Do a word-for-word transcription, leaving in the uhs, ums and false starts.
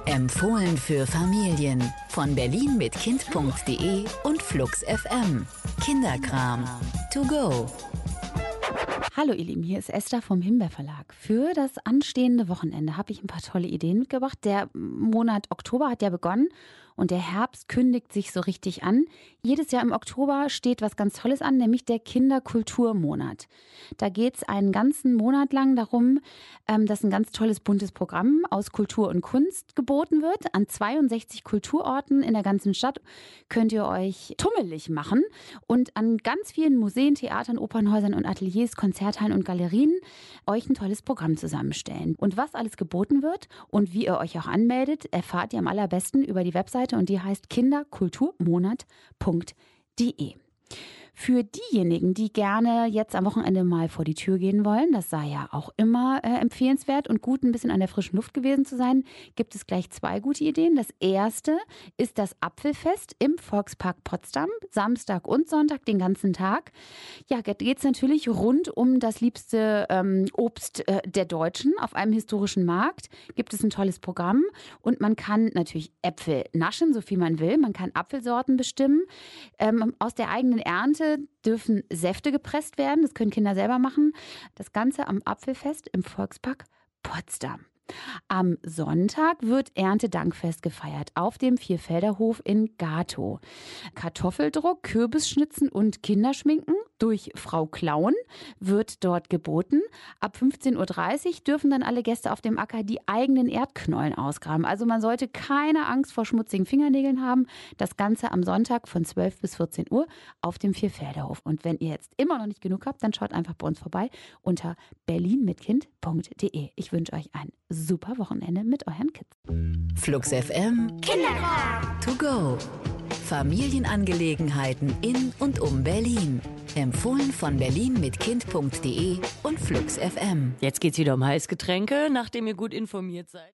Empfohlen für Familien von berlin mit kind punkt de und Flux F M. Kinderkram to go. Hallo ihr Lieben, hier ist Esther vom Himbeer Verlag. Für das anstehende Wochenende habe ich ein paar tolle Ideen mitgebracht. Der Monat Oktober hat ja begonnen und der Herbst kündigt sich so richtig an. Jedes Jahr im Oktober steht was ganz Tolles an, nämlich der Kinderkulturmonat. Da geht es einen ganzen Monat lang darum, dass ein ganz tolles buntes Programm aus Kultur und Kunst geboten wird. An zweiundsechzig Kulturorten in der ganzen Stadt könnt ihr euch tummelig machen und an ganz vielen Museen, Theatern, Opernhäusern und Ateliers, Konzerthallen und Galerien euch ein tolles Programm zusammenstellen. Und was alles geboten wird und wie ihr euch auch anmeldet, erfahrt ihr am allerbesten über die Webseite und die heißt kinderkulturmonat punkt de. Für diejenigen, die gerne jetzt am Wochenende mal vor die Tür gehen wollen, das sei ja auch immer äh, empfehlenswert und gut, ein bisschen an der frischen Luft gewesen zu sein, gibt es gleich zwei gute Ideen. Das erste ist das Apfelfest im Volkspark Potsdam, Samstag und Sonntag den ganzen Tag. Ja, geht es natürlich rund um das liebste ähm, Obst äh, der Deutschen. Auf einem historischen Markt gibt es ein tolles Programm und man kann natürlich Äpfel naschen, so viel man will. Man kann Apfelsorten bestimmen. Ähm, aus der eigenen Ernte dürfen Säfte gepresst werden. Das können Kinder selber machen. Das Ganze am Apfelfest im Volkspark Potsdam. Am Sonntag wird Erntedankfest gefeiert auf dem Vierfelderhof in Gatow. Kartoffeldruck, Kürbisschnitzen und Kinderschminken durch Frau Klauen wird dort geboten. Ab fünfzehn Uhr dreißig dürfen dann alle Gäste auf dem Acker die eigenen Erdknollen ausgraben. Also man sollte keine Angst vor schmutzigen Fingernägeln haben. Das Ganze am Sonntag von zwölf bis vierzehn Uhr auf dem Vierfelderhof. Und wenn ihr jetzt immer noch nicht genug habt, dann schaut einfach bei uns vorbei unter berlin mit kind punkt de. Ich wünsche euch ein super Wochenende mit euren Kids. Flux F M Kinderkram to go. Familienangelegenheiten in und um Berlin. Empfohlen von berlin mit kind punkt de und Flux F M. Jetzt geht's wieder um Heißgetränke, nachdem ihr gut informiert seid.